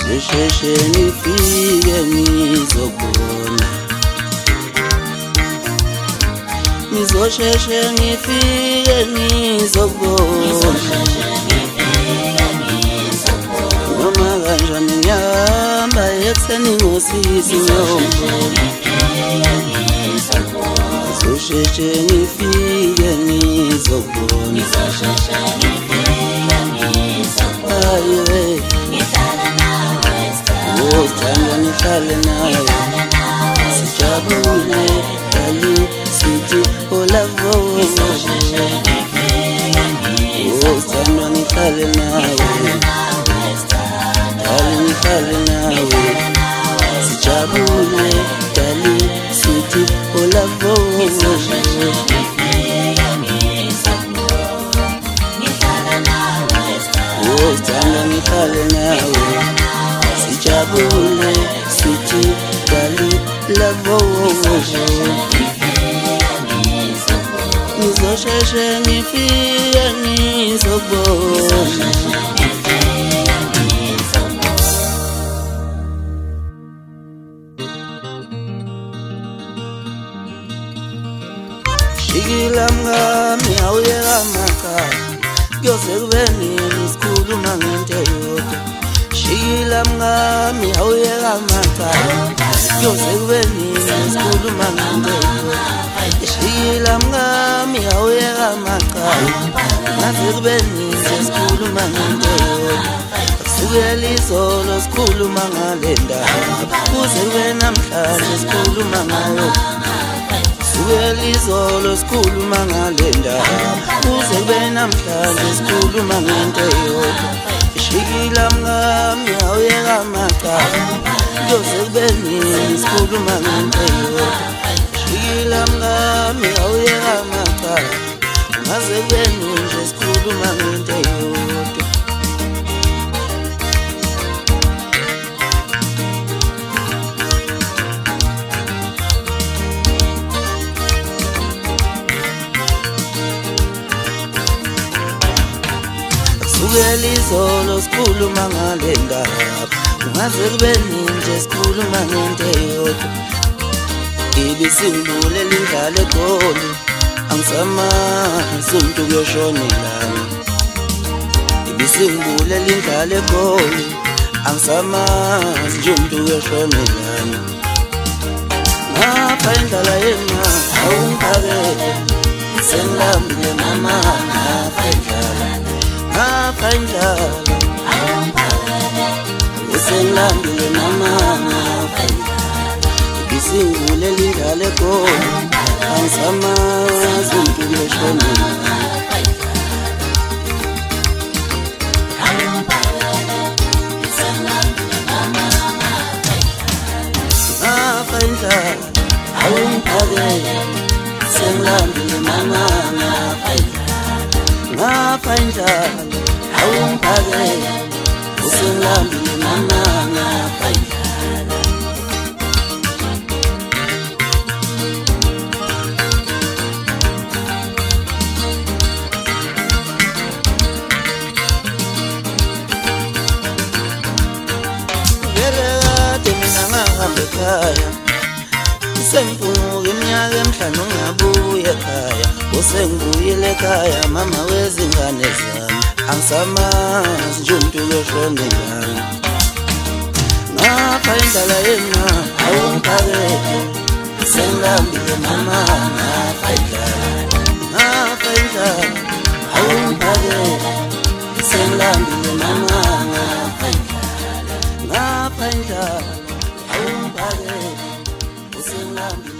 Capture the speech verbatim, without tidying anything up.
ngisheshe ngifike ngizobona, ngizosheshe ngifike ngizobona, noma kanjani ngihamba ekuseni ngosisi ngiyobona, ngizosheshe ngifike ngizobona, ayiwe Wozithanda nihlale nawe, sijabule dali sithi olavo. Wozithanda nihlale nawe, dali nihlale nawe, sijabule dali sithi olavo. Wozithanda nihlale nawe, sijabule sithi dali lavo. Ngizosheshe ngifike ngizobona, shikila mngami awuyeka amakhaya, kuyoze kube nini sikhuluma ngento eyodwa. Shikila mngami awuyeka amakhaya, kuyoze kube nini sikhuluma ngento eyodwa. Shikila mngami awuyeka amakhaya, ngaze kube nini sikhuluma ngento eyodwa. Kusukela izolo sikhuluma ngale ndaba, kuze kube namhlanje sikhuluma ngayo. Kusukela izolo sikhuluma ngale ndaba, kuze kube namhlanje sikhuluma ngento eyodwa. Shikila mngami awuyeka amakhaya, kuyoze kube nini sikhuluma ngento eyodwa. Shikila mngami awuyeka amakhaya, ngaze kube nini nje sikhuluma ngento eyodwa. Kusukela izolo sikhuluma ngale ndaba, ngaze kube nini nje sikhuluma ngento eyodwa. Ibisingibulela indlala eGoli, angisamazi umuntu kuyoshonelana. Ibisingibulela indlala eGoli, angisamazi nje umuntu kuyoshonelana. Ngapha indlala yena awungiphakele, sengilambile mama ngapha indlala. Ngapha indlala sengilambile mama ngapha indlala. Ibisingibulela indlala eGoli, angisamazi umuntu kuyoshonelana. Ngapha indlala awungiphakele, sengilambile mama ngapha indlala. Ngapha indlala awungiphakele, sengilambile mama ngapha indlala. Ekhaya sengivuka iminyaka emihlanu ngiyabuya ekhaya, usengibuyile ekhaya mama wezingane zami, angisamazi nje umuntu kuyoshonelana. Ngapha indlala yena awungiphakele, sengilambile mama ngapha indlala. Ngapha indlala awungiphakele, sengilambile mama ngapha indlala. Ngapha indlala awungiphakele, sengilambile.